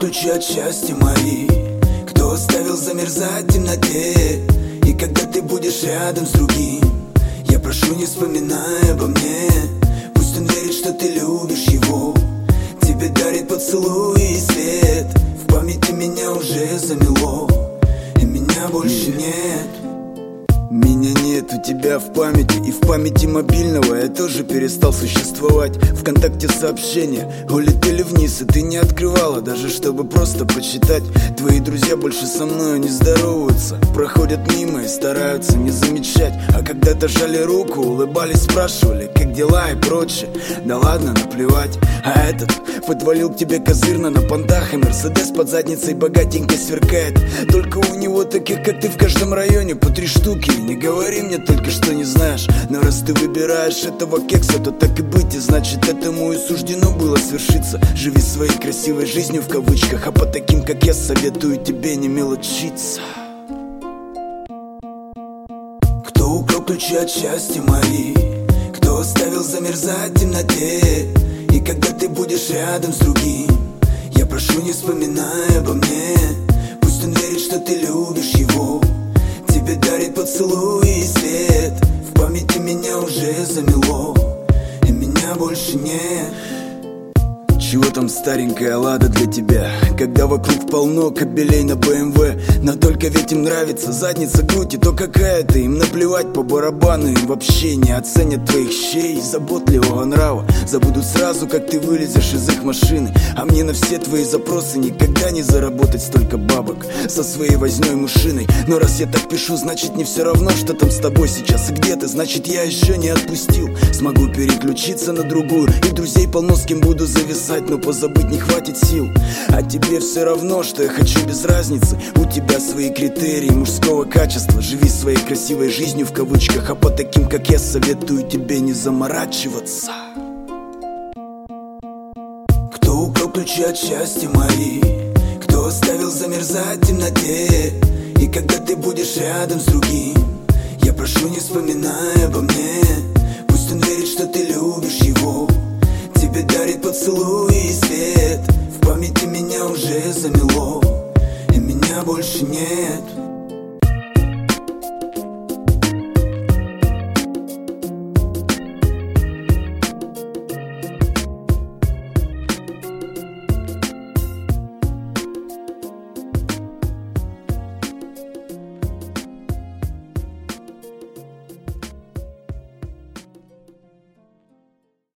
ключи от счастья мои? Кто оставил замерзать в темноте? И когда ты будешь рядом с другим, я прошу, не вспоминай обо мне. Пусть он верит, что ты любишь его, тебе дарит поцелуи и свет. В памяти меня уже замело, и меня больше нет. Меня нет у тебя в памяти, и в памяти мобильного я тоже перестал существовать. ВКонтакте сообщения улетели вниз, и ты не открывала, даже чтобы просто почитать. Твои друзья больше со мною не здороваются, проходят мимо и стараются не замечать. А когда-то жали руку, улыбались, спрашивали, как дела и прочее. Да ладно, наплевать. А этот подвалил к тебе козырно на понтах, и Мерседес под задницей богатенько сверкает. Только у него таких, как ты, в каждом районе по 3 штуки. Не говори мне только, что не знаешь, но раз ты выбираешь этого кекса, то так и быть, и значит этому и суждено было свершиться. Живи своей красивой жизнью в кавычках, а по таким, как я, советую тебе не мелочиться. Кто украл ключи от счастья мои? Кто оставил замерзать в темноте? И когда ты будешь рядом с другим, я прошу, не вспоминай обо мне. Пусть он верит, что ты любишь его, тебе дарит поцелуи и свет. В памяти меня уже замело, и меня больше нет. Чего там старенькая Лада для тебя, когда вокруг полно кобелей на БМВ? Но только ведь им нравится задница, грудь, и то какая-то. Им наплевать по барабану, им вообще не оценят твоих щей и заботливого нрава. Забудут сразу, как ты вылезешь из их машины. А мне на все твои запросы никогда не заработать столько бабок со своей вознёй мышиной. Но раз я так пишу, значит не все равно, что там с тобой сейчас и где ты. Значит я еще не отпустил, смогу переключиться на другую, и друзей полно, с кем буду зависать, но позабыть не хватит сил. А тебе все равно, что я хочу, без разницы. У тебя свои критерии мужского качества. Живи своей красивой жизнью в кавычках, а по таким, как я, советую тебе не заморачиваться. Кто украл ключи от счастья мои? Кто оставил замерзать в темноте? И когда ты будешь рядом с другим, я прошу, не вспоминай обо мне.